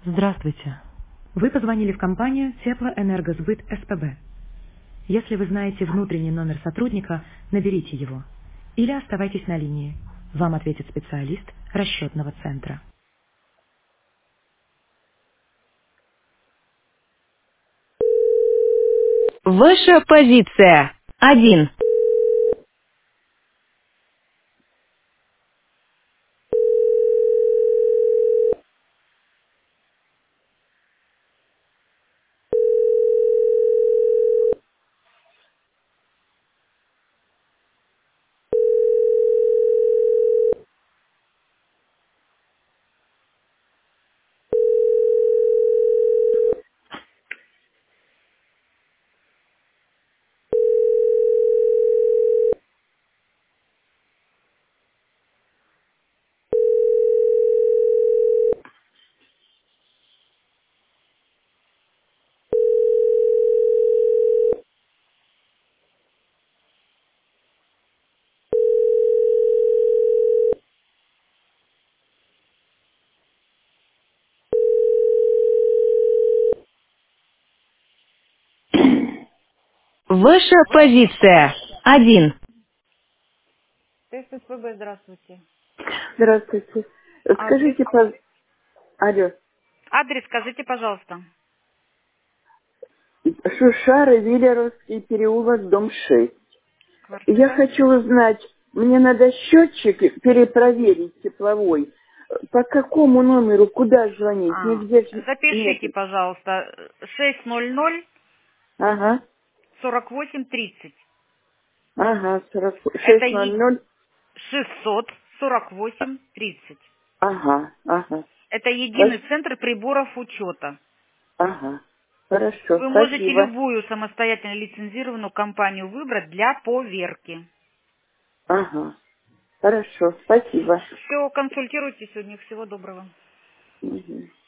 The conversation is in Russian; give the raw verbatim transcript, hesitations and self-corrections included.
Здравствуйте. Вы позвонили в компанию Теплоэнергосбыт СПБ. Если вы знаете внутренний номер сотрудника, наберите его. Или оставайтесь на линии. Вам ответит специалист расчетного центра. Ваша позиция. Один. Ваша позиция. Один. Тест СПБ, здравствуйте. Здравствуйте. Адрес? Скажите, пож- алло, Адрес скажите, пожалуйста. Шушары, Виллеровский переулок, дом шесть. Я Квартира? хочу узнать, мне надо счетчик перепроверить тепловой. По какому номеру, куда звонить? А, Нигде ж нет. запишите, пожалуйста, шесть ноль ноль Ага, сорок восемь тридцать. ага, сорок Это шесть ноль е- ноль. шестьсот сорок восемь тридцать. Ага, ага, Это единый Спас- центр приборов учета. ага. Хорошо, Вы можете спасибо. любую самостоятельно лицензированную компанию выбрать для поверки. Ага, хорошо, спасибо. Все, консультируйтесь у них. Всего доброго. Мгм.